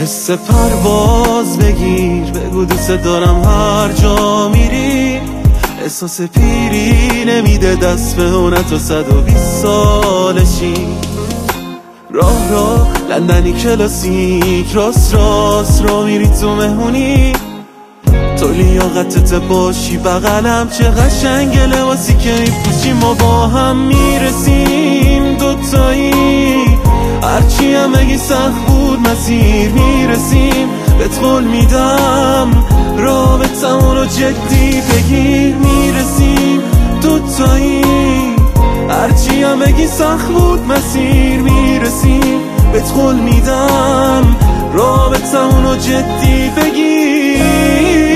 حس پرواز بگیر، بگو دوست دارم هر جا میری. احساس پیری نمیده دست به اون تو 120 سالشی. راه لندنی کلاسیک، راست رو میری تو مهمونی. تو لیاقتت باشی بغلم، چه قشنگ لباسی که میپوشی. ما با هم میرسیم دوتایی، هرچی هم بگی سخت بود مسیر میرسیم. بهت قول میدم رابطمون رو جدی بگیر. میرسیم دوتایی، هرچی هم بگی سخت بود مسیر میرسیم. بهت قول میدم رابطمون رو جدی بگیر.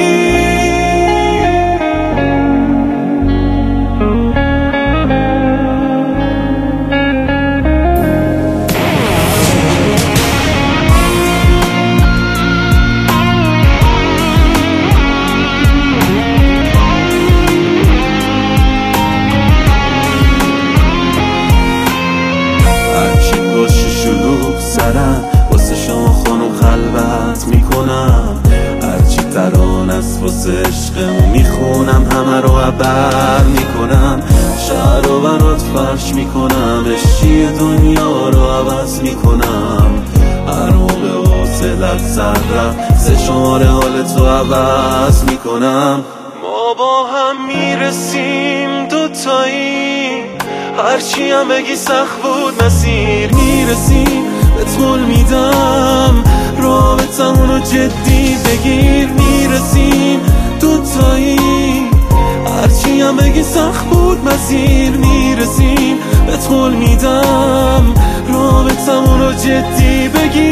واسه شما خانم خلوت میکنم، هرچی تران است واسه عشقمون میخونم. همه رو عبر میکنم، شهر رو برات فرش میکنم. عشقی دنیا رو عوض میکنم، هر موقع حوصلت سر رفت 3 شماره حالت رو عوض میکنم. ما با هم میرسیم دوتایی، هرچی هم بگی سخت بود مسیر میرسیم. بهت قول میدم رابطمون رو جدی بگیر. میرسیم دوتایی، هرچی هم بگی سخت بود مسیر میرسیم. بهت قول میدم رابطمون رو جدی بگیر.